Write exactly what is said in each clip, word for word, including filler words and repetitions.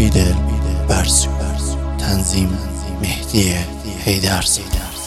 بیدل برسو تنظیم مهدی حیدرزاده.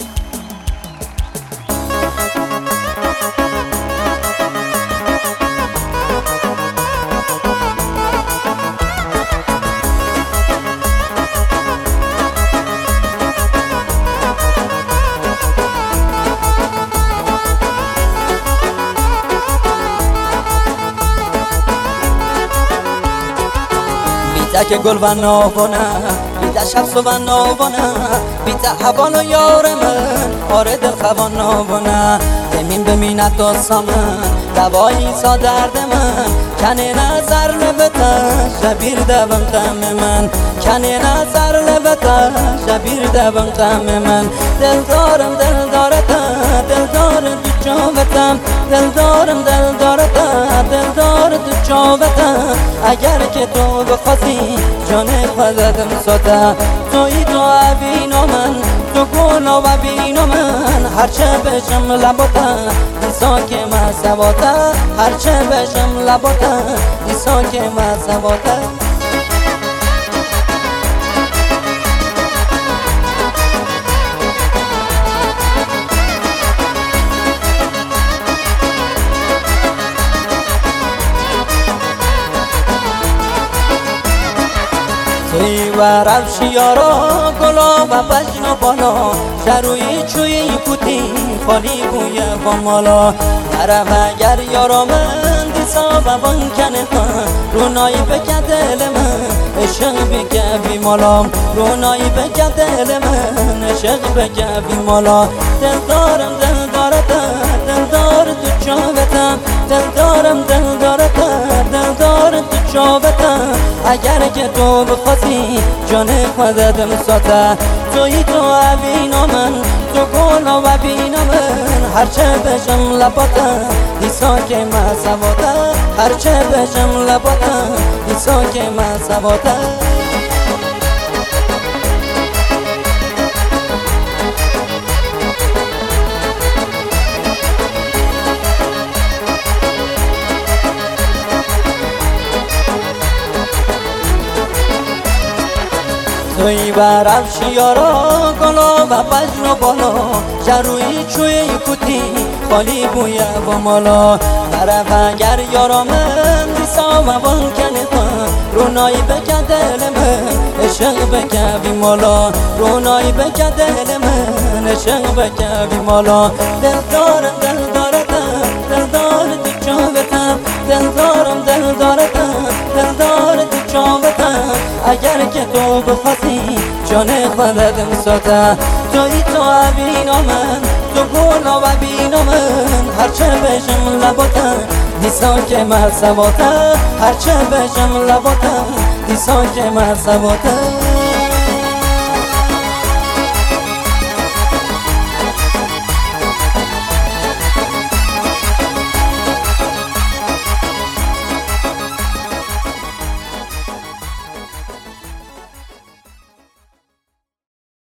که گل و ناونه بیده شخص و ناونه بیده حوال و یار من آره دل خوان ناونه بمین بمینت داستا من دوایی سا درد من کنه نظر لبتا شبیر دوم غم من کنه نظر لبتا شبیر دوم غم من دل دارم دل دارتا دل دارم تو جاوتم دل دارم دل دارتا دل دارم تو جاوتم اگر که تو بخواستی جان خودم ساته توی تو عبینا من تو گولا و بینا من هرچه بشم لباتا ایسا که مذباتا هرچه بشم لباتا ایسا که مذباتا توی و روشی یارا گلا و بجن و بالا شروی چوی کتی خالی بوی و مالا نرم اگر یارا من دیسا و بانکن من رونایی بکه دل من عشق بکه بی مالا رونایی بکه دل من عشق بکه بی مالا دل دارم دل دارتم دل دار تو جاوتم دل دارم دل دارتم دل دار تو جاوتم اگر که تو بخواستی جان خودم ساته توی تو عبینا من تو گولا و بینا من هرچه بشم لباتا ایسا که مذباتا هرچه بشم لباتا ایسا که مذباتا توی و روشی یارا گلا و بجن و بالا شروی چوی کتی خالی بوی و مالا طرف اگر یارا من دیسا و بانکن من رونایی بکه دل من عشق بکه بی مالا رونایی بکه دل من عشق بکه بی مالا دل دارم دل دارتم دل دار تو جاوتم دل دارم دل دارتم دل دار تو جاوتم اگر که تو بخواستی جان خودم ساته توی تو عبینا من تو گولا و بینا من هرچه بشم لباتا دیسا که مذباتا هرچه بشم لباتا دیسا که مذباتا